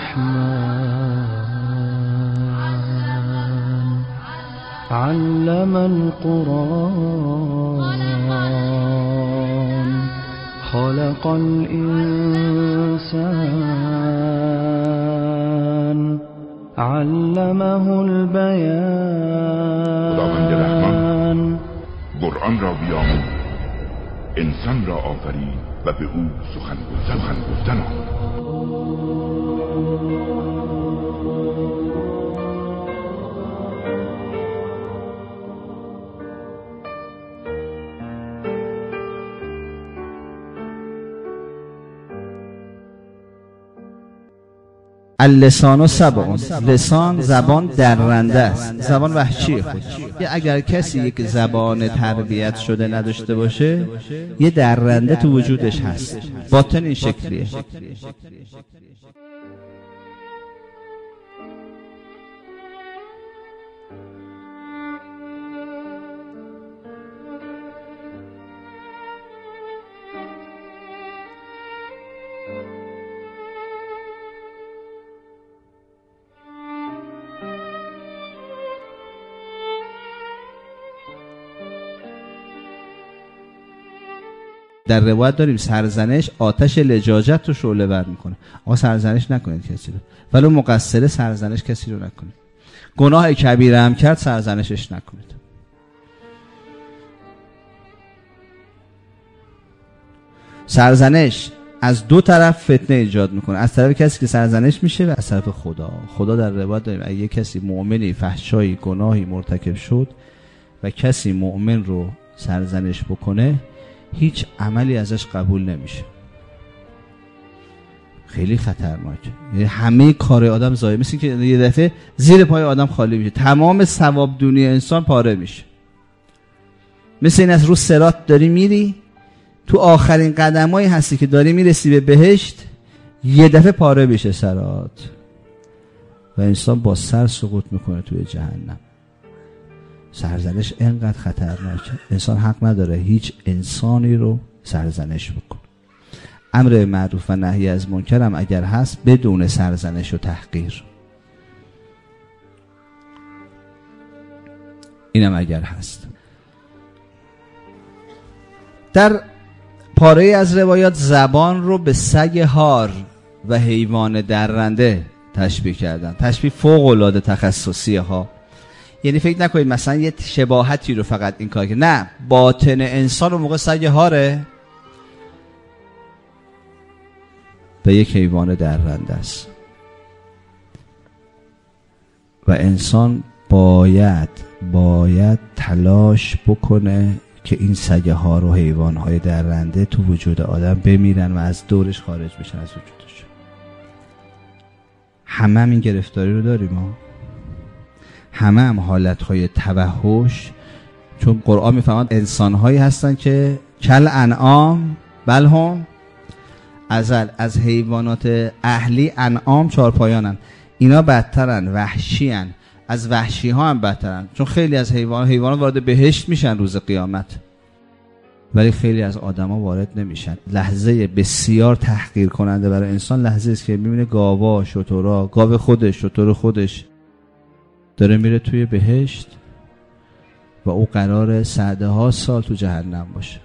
الرحمن علم القرآن خلق الإنسان علمه البيان. خداوند رحمان قرآن را بیاموز، انسان را آفرید و به او سخن گفتن آمد. اللسان سبع، لسان زبان درنده است، زبان وحشی خودش. اگر کسی یک زبان تربیت شده نداشته باشه یه درنده تو وجودش هست. باطن این شکلیه. در روایت داریم سرزنش آتش لجاجت رو شعله ور میکنه. آقا سرزنش نکنید کسی رو، ولو مقصره سرزنش کسی رو نکنید. گناه کبیره هم کرد سرزنشش نکنید. سرزنش از دو طرف فتنه ایجاد میکنه، از طرف کسی که سرزنش میشه و از طرف خدا. خدا در روایت داریم اگه کسی مؤمنی فحشایی گناهی مرتکب شد و کسی مؤمن رو سرزنش بکنه هیچ عملی ازش قبول نمیشه. خیلی خطرناکه. یعنی همه کار آدم ضایع، مثل که یه دفعه زیر پای آدم خالی میشه، تمام ثواب دنیای انسان پاره میشه. مثل این از رو صراط داری میری، تو آخرین قدمایی هستی که داری میرسی به بهشت، یه دفعه پاره میشه صراط و انسان با سر سقوط میکنه توی جهنم. سرزنش اینقدر خطرناکه، انسان حق نداره هیچ انسانی رو سرزنش بکنه. امر معروف و نهی از منکر هم اگر هست بدون سرزنش و تحقیر، اینم اگر هست. در پاره از روایات زبان رو به سگ هار و حیوان درنده تشبیه کردن. تشبیه فوق العاده تخصصی ها. یعنی فکر نکنید مثلا یه شباهتی رو فقط این کار که نه، باطن انسان رو موقع سگ هاره به یک حیوان درنده است و انسان باید تلاش بکنه که این سگ ها رو حیوان های درنده تو وجود آدم بمیرن و از دورش خارج بشن از وجودش. همه این گرفتاری رو داریم ما. همه هم حالتهای توحش، چون قرآن میفهمد انسانهایی هستن که کل انعام بل هم از حیوانات اهلی انعام چارپایانن، اینا بدترن، وحشیان، از وحشی ها هم بدترن، چون خیلی از حیوانات وارد بهشت میشن روز قیامت ولی خیلی از آدما وارد نمیشن. لحظه بسیار تحقیر کننده برای انسان لحظه است که میبینه گاوا، شترا، گاو خودش، شتر خودش داره میره توی بهشت و او قراره سعده ها سال تو جهنم باشه.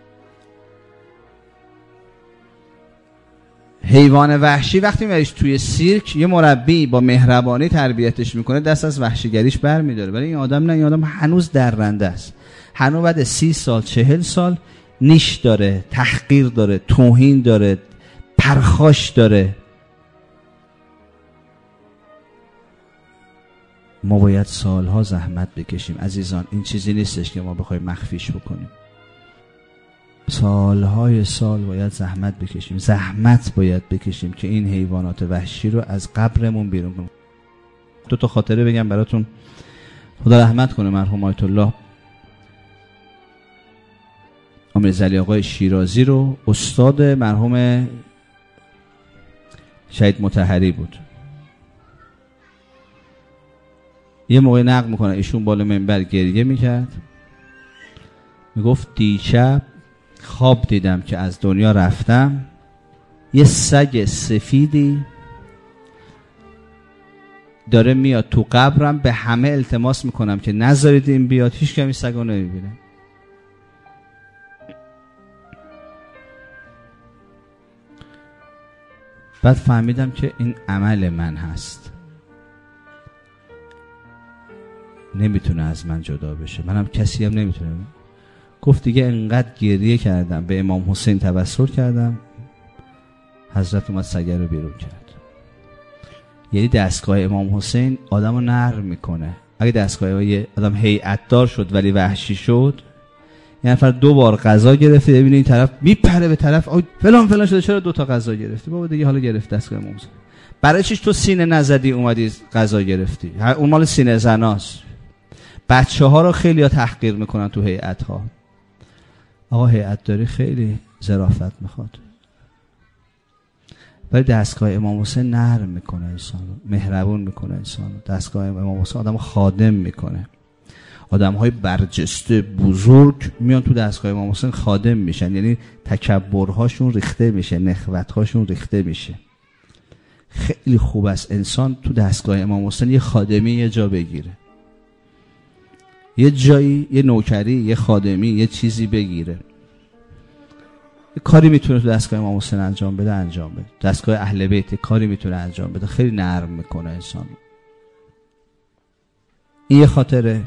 حیوان وحشی وقتی میبریش توی سیرک، یه مربی با مهربانی تربیتش میکنه، دست از وحشیگریش بر میداره. ولی این آدم نه، این آدم هنوز درنده است. هنوز بعد 30 سال 40 سال نیش داره، تحقیر داره، توهین داره، پرخاش داره. ما باید سالها زحمت بکشیم عزیزان. این چیزی نیستش که ما بخوایم مخفیش بکنیم. سالهای سال باید زحمت بکشیم که این حیوانات وحشی رو از قبرمون بیرون کنیم. 2 تا خاطره بگم براتون. خدا رحمت کنه مرحوم آیت الله امیرزعلی آقای شیرازی رو، استاد مرحوم شهید مطهری بود. یه موقع نقل میکنه ایشون بالا منبر گریه میکرد، میگفت دیشب خواب دیدم که از دنیا رفتم، یه سگ سفیدی داره میاد تو قبرم به همه التماس میکنم که نذارید این بیاد، هیچ کمی سگو نمیبینه. بعد فهمیدم که این عمل من هست، نمیتونه از من جدا بشه، منم کسی هم نمیتونه. گفت دیگه انقدر گریه کردم، به امام حسین توسل کردم، حضرت اومد سگه رو بیرون کرد. یعنی دستگاه امام حسین آدم رو نرم میکنه. اگه دستگاه یه آدم هیئت دار شد ولی وحشی شد، یه نفر 2 بار غذا گرفته، ببینه این طرف میپره به طرف فلان شده، چرا 2 تا غذا گرفتی؟ بابا دیگه حالا گرفت دستگاه امام حسین. برای چیش تو سینه نزدی اومدی غذا گرفتی؟ اون مال سینه زناست. بچه‌ها رو خیلی ها تحقیر میکنن تو هیئت‌ها. آقا هیئت داری خیلی ظرافت میخواد. ولی دستگاه امام حسین نرم میکنه انسان رو، مهربون میکنه انسان رو. دستگاه امام حسین آدم خادم میکنه. آدم‌های برجسته بزرگ میان تو دستگاه امام حسین خادم میشن، یعنی تکبرهاشون ریخته میشه، نخوت‌هاشون ریخته میشه. خیلی خوب است انسان تو دستگاه امام حسین یه خادمی یه جا بگیره، یه جایی، یه نوکری، یه خادمی، یه چیزی بگیره. یه کاری میتونه تو دستگاه امام حسین انجام بده. دستگاه اهل بیت کاری میتونه انجام بده، خیلی نرم میکنه انسان. این یه خاطره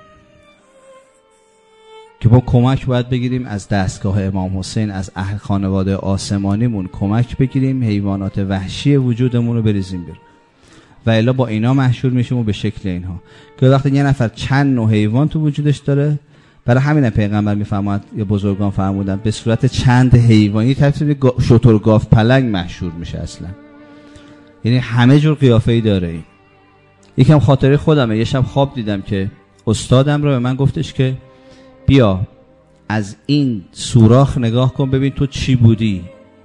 که با کمک باید بگیریم از دستگاه امام حسین، از اهل خانواده آسمانیمون کمک بگیریم، حیوانات وحشی وجودمون رو بریزیم بیرون. و الا با اینا محشور میشیم و به شکل اینها که وقتی یه نفر چند نوع حیوان تو وجودش داره، برای همین پیغمبر میفرماد یا بزرگان فرمودن به صورت چند حیوانی ترتیب شتر، گاو، پلنگ محشور میشه اصلا. یعنی همه جور قیافه‌ای داره. این یکم خاطره خودمه. یه شب خواب دیدم که استادم رو به من گفتش که بیا از این سوراخ نگاه کن ببین تو چی بودی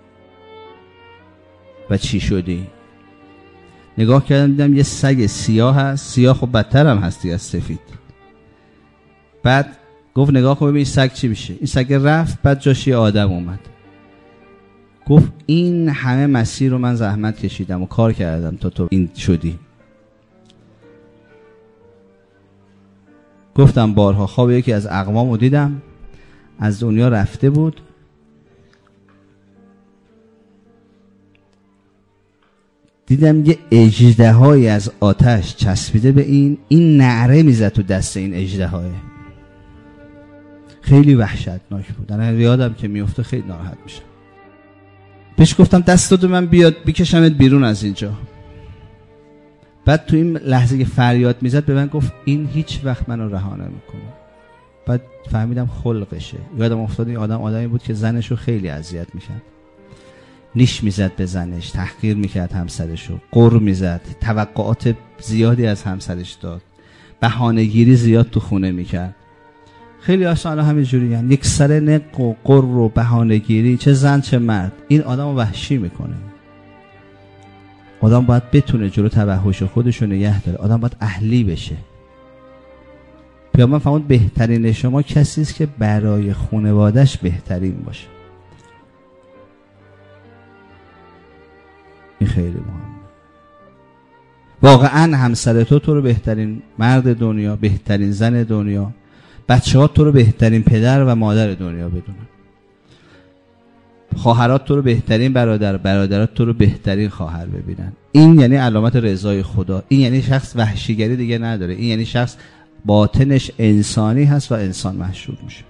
و چی شدی. نگاه کردم دیدم یه سگ سیاه هست. سیاه خب بدتر هم هستی از سفید. بعد گفت نگاه کن ببین این سگ چی میشه. این سگ رفت، بعد جاش یه آدم اومد. گفت این همه مسیر رو من زحمت کشیدم و کار کردم تا تو این شدی. گفتم بارها خواب یکی از اقوامو دیدم، از دنیا رفته بود، دیدم یه اژدهایی از آتش چسبیده به این نعره میزد تو دست این اژدهای. خیلی وحشتناک بود. انا یادم که میفته خیلی ناراحت میشم. بهش گفتم دست داد من بیاد بکشمت بیرون از اینجا. بعد تو این لحظه که فریاد میزد به من گفت این هیچ وقت منو رها نمیکنه. بعد فهمیدم خلقشه. یادم افتاد این آدمی بود که زنشو خیلی اذیت میکرد. نیش میزد به زنش، تحقیر میکرد همسرشو، قر میزد، توقعات زیادی از همسرش داد، بهانه‌گیری زیاد تو خونه میکرد. خیلی اصلا همین جوری هن. یک سر نق و قر و بهانه‌گیری، چه زن چه مرد، این آدمو وحشی میکنه. آدم باید بتونه جلو توحش خودشو نگه داره. آدم باید اهلی بشه. پیامبر فرمود بهترین شما کسی است که برای خانواده‌اش بهترین باشه. این خیلی مهمه. واقعا همسر تو رو بهترین مرد دنیا، بهترین زن دنیا، بچه‌ها تو رو بهترین پدر و مادر دنیا بدونن. خواهرات تو رو بهترین برادر، برادرات تو رو بهترین خواهر ببینن. این یعنی علامت رضای خدا. این یعنی شخص وحشیگری دیگه نداره. این یعنی شخص باطنش انسانی هست و انسان محشور میشه.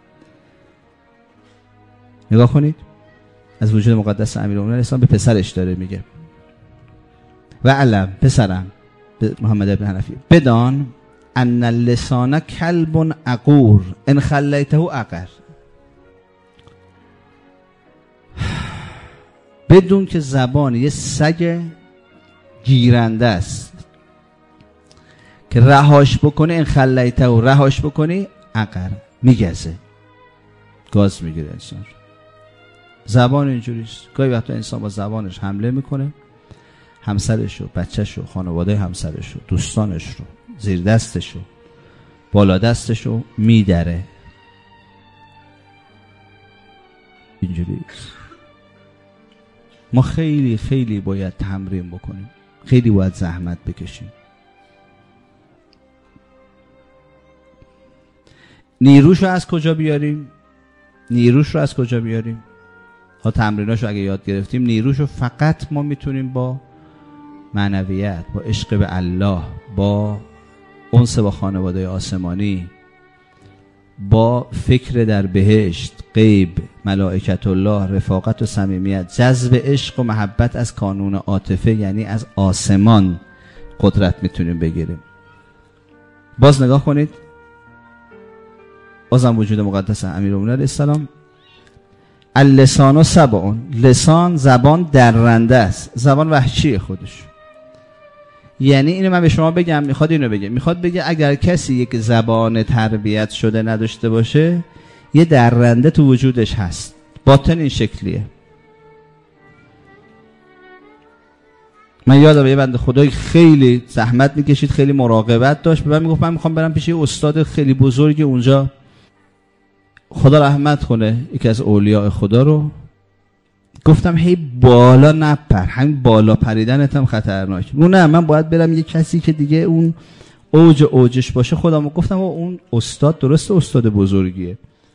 نگاه کنید از وجود مقدس امیرالمومنین اسلام به پسرش داره میگه و علم پسرم به محمد ابن حنفی بدان ان اللسان کلب عقور ان خلیته عقر. بدون که زبان یه سگ گیرنده است که رهاش بکنه، ان خلیته و رهاش بکنی عقر، میگزه، گاز میگیره انسان. زبان اینجوریست. گاهی وقتا انسان با زبانش حمله میکنه، همسرش رو، بچهش رو، خانواده همسرش رو، دوستانش رو، زیر دستش رو، بالا دستش رو میدره. اینجوریست. ما خیلی خیلی باید تمرین بکنیم، خیلی باید زحمت بکشیم. نیروش رو از کجا بیاریم؟ ها تمریناشو اگه یاد گرفتیم، نیروشو فقط ما میتونیم با معنویت، با عشق به الله، با انس با خانواده آسمانی، با فکر در بهشت، غیب، ملائکت الله، رفاقت و صمیمیت، جذب عشق و محبت از کانون عاطفه، یعنی از آسمان قدرت میتونیم بگیریم. باز نگاه کنید، بازم وجود مقدس امیرالمومنین علیه السلام. اللسان سبع، لسان زبان درنده است، زبان وحشیه خودش. یعنی اینو من به شما بگم، میخواد بگه اگر کسی یک زبان تربیت شده نداشته باشه، یه درنده تو وجودش هست. باطن این شکلیه. من یادم یه بنده خدای خیلی زحمت میکشید، خیلی مراقبت داشت، به من میگفت من میخوام برم پیش یه استاد خیلی بزرگی اونجا، خدا رحمت کنه، یکی از اولیاء خدا رو. گفتم هی بالا نپر، همین بالا پریدنت هم خطرناک. نه من باید برم یه کسی که دیگه اون اوجش باشه. خودم گفتم اون استاد درسته استاد بزرگیه،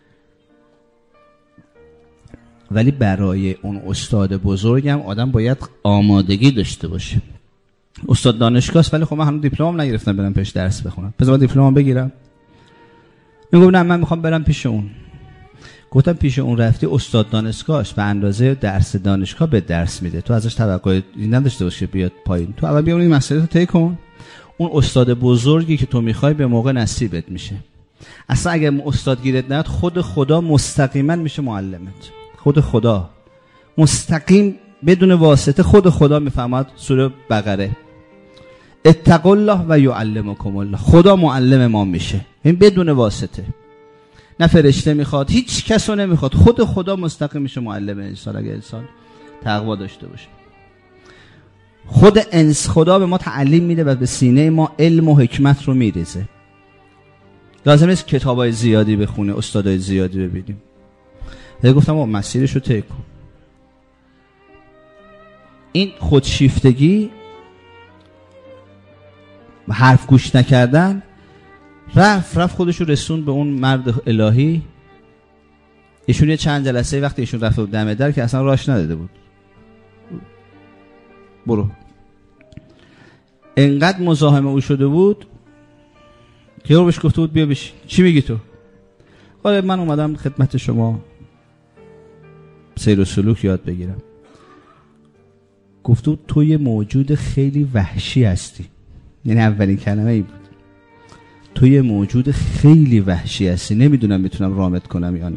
ولی برای اون استاد بزرگم آدم باید آمادگی داشته باشه. استاد دانشگاهست، ولی خب من هنوز دیپلمم نگرفتم برم پیش درس بخونم. بذار دیپلمم بگیرم. میگم نه من میخوام برم پیش اون. گفتم پیش اون رفتی، استاد دانشگاهش به اندازه درس دانشگاه به درس میده، تو ازش توقع نداشته باشه بیاد پایین. تو اول بیا این مسئله رو طی کن. اون استاد بزرگی که تو میخوای به موقع نصیبت میشه. اصلا اگر استاد گیرت نیاد، خود خدا مستقیما میشه معلمت. خود خدا مستقیم بدون واسطه، خود خدا میفهمد. سوره بقره اتقوا الله و یعلمکم الله، خدا معلم ما میشه، این بدون واسطه. نه فرشته میخواد، هیچ کسو نمیخواد، خود خدا مستقیم میشه معلم انسان اگه انسان تقوا داشته باشه. خود خدا به ما تعلیم میده و به سینه ما علم و حکمت رو میریزه. لازم نیست کتابای زیادی بخونه، استادای زیادی ببینیم. گفتم مسیرش رو طی کن. این خودشیفتگی، حرف گوش نکردن، رفت خودش رو رسون به اون مرد الهی. ایشون یه چند جلسه وقتی ایشون رفت دم در که اصلا راش نداده بود، برو. انقدر مزاحم او شده بود که رو بهش گفته بود بیا بشین. چی میگی تو؟ آره من اومدم خدمت شما سیر و سلوک یاد بگیرم. گفته بود تو یه موجود خیلی وحشی هستی. یعنی اولین کلمه ای بود، تو یه موجود خیلی وحشی هستی، نمیدونم میتونم رامت کنم یا نه.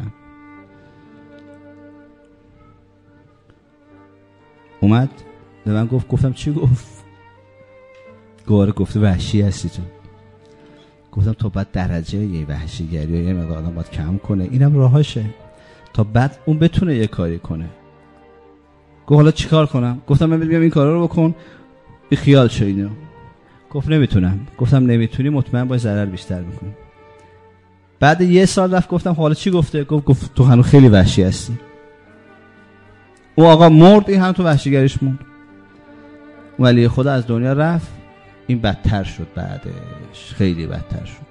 اومد به من گفتم چی گفت؟ گواره گفته وحشی هستی تو. گفتم تو باید درجه یه وحشیگری و یه مقدار آدم باید کم کنه، اینم راهاشه تا بعد اون بتونه یه کاری کنه. گفت حالا چیکار کنم؟ گفتم من بیام این کارا رو بکن، بی خیال شو اینو. گفت نمیتونم. گفتم نمیتونی، مطمئن باید ضرر بیشتر میکنی. بعد یه سال رفت، گفتم حالا چی گفته؟ گفت تو هنوز خیلی وحشی هستی. او آقا مرد، این هم تو وحشیگریش موند. ولی خدا از دنیا رفت، این بدتر شد، بعدش خیلی بدتر شد.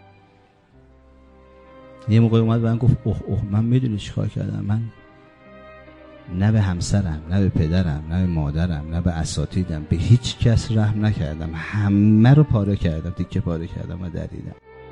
یه موقع اومد به من گفت اوه من میدونی چیکار کردم؟ من نه به همسرم، نه به پدرم، نه به مادرم، نه به اساتیدم، به هیچ کس رحم نکردم، همه رو پاره کردم، تیکه پاره کردم و دریدم.